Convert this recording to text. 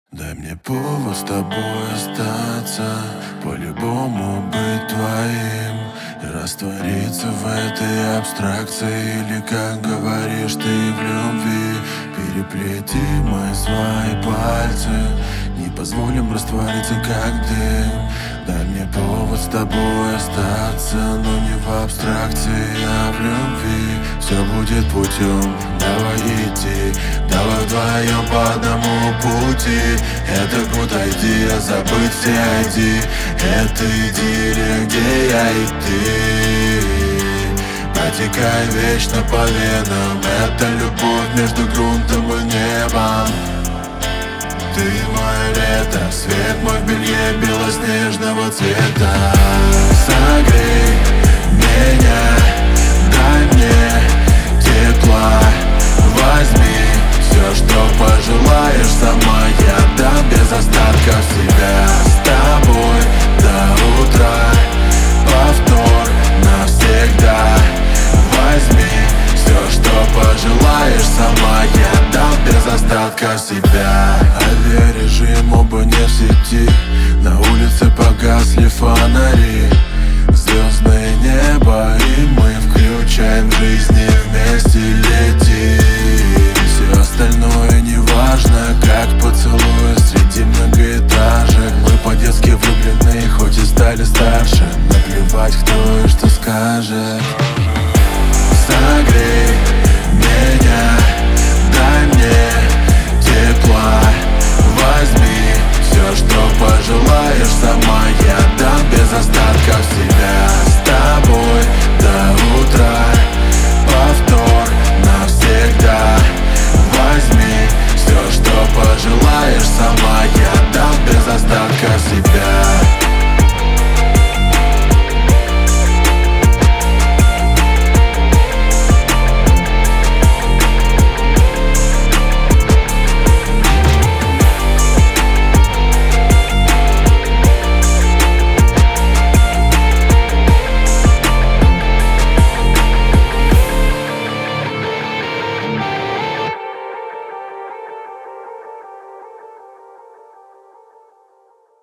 Дай мне повод с тобой остаться, по-любому быть твоим и раствориться в этой абстракции. Или, как говоришь ты в любви, переплети мои свои пальцы, не позволим раствориться, как дым. Дай мне повод с тобой остаться, но не в абстракции, а в любви. Все будет путем, давай идти, давай вдвоем по одному пути. Это куда иди, а забыть все ID. Это идиллия, где я и ты. Протекай вечно по венам. Это любовь между грунтом и небом. Ты мое лето, свет мой в белье белоснежного цвета. Согрей меня, дай мне тепла, возьми все, что пожелаешь сама, я дам без остатков себя. С тобой до утра, повтор навсегда. Возьми все, что пожелаешь сама, я дам без остатков себя. Авиарежим, оба не в сети, на улице погасли фонари. Звездное небо, и мы включаем в жизни вместе лети.